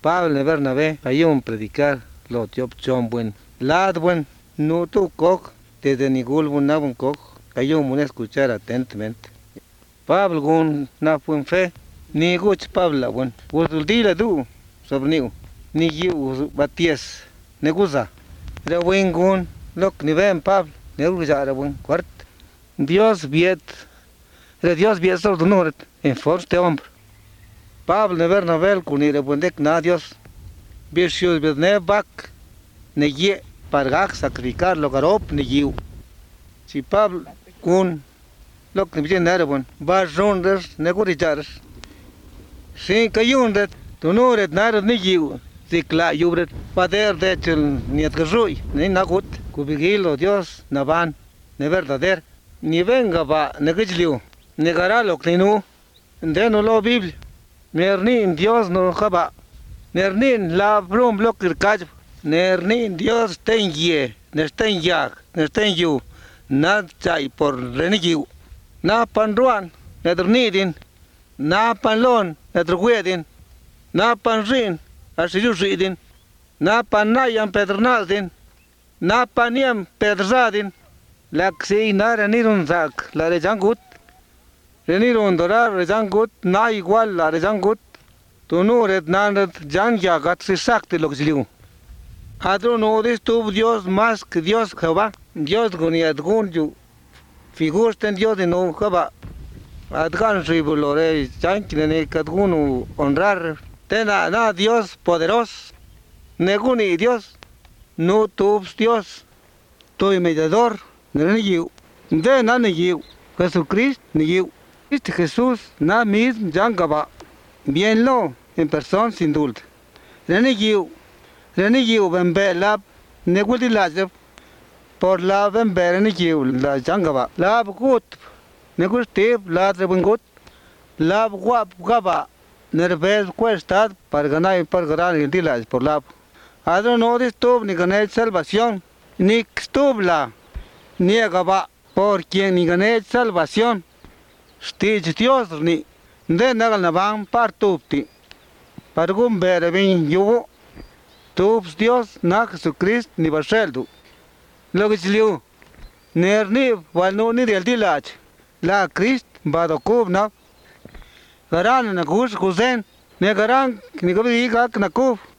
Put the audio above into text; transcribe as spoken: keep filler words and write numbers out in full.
Pablo y Bernabé ayun predicar lo tiop chon buen. Lad buen, no tu coc, desde ningún buen nabun coc, ayun mun escuchar atentamente. Pablo gun na buen fe, ni guch Pablo buen, gudul dila du, sobre ni yu baties, neguza. Era buen gun, loc ni ven Pablo, neguza era buen cuart. Dios viet, era Dios viet sobre tu nombre, en force de hombre. Pablo ne Bernabé con ire bundek na Dios. Birshus bet ne bak ne ye pargak sacrificar lo garop ne yiu. Si Pablo kun lok ne bien nare bun ba ronders ne gurijar. Si kayundet tunuret nare ne yiu. Si kla yubret pader de chel niet gazui ne nagut kubigilo Dios naban ne verdader ni venga ba ne gijliu ne garalo klinu ndeno lo Biblia. Nernin Dios no jaba. Nernin la brum blocker kaj. Nernin Dios ten ye. Nerten yak. Nerten yu. Na chai por renigiu. Na panruan. Nedernidin. Na panlon. Nedrwedin. Na panrin. Asiyusidin. Na panayan pedernaldin. Na paniam pedrzadin. Laksi na renirun zak. La rejangut. Renirun dorar rejangut na igual la rejangut tu no red nanet jan ya gat se sakte loxliu adro no des tu Dios más que Dios Jehová Dios goniat gunju figuras ten Dios de no Jehová adgan ribulore jan kine kadgunu honrar tena na Dios poderoso neguni Dios no tu Dios tu mediador neniu de na niu Jesucristo niu Este Jesús na mismo jangaba bien lo en persona sin duda. Renigiu, renigiu bembe lab negudi lazeb por la bembe renigiu la jangaba lab gut negustib la trebungut lab guap gaba nervez cuesta para ganar y para ganar en dilas por lab. Adro no distub ni gané salvación ni stubla ni agaba por quien ni gané salvación. Stich Dios ni de nagal na bang partupti pargum bere bin yugo tups Dios na Jesucristo ni basheldu logichliu nerni walno ni del dilach la Christ badokub na garan na gus guzen ne garan ni gobi gak na kub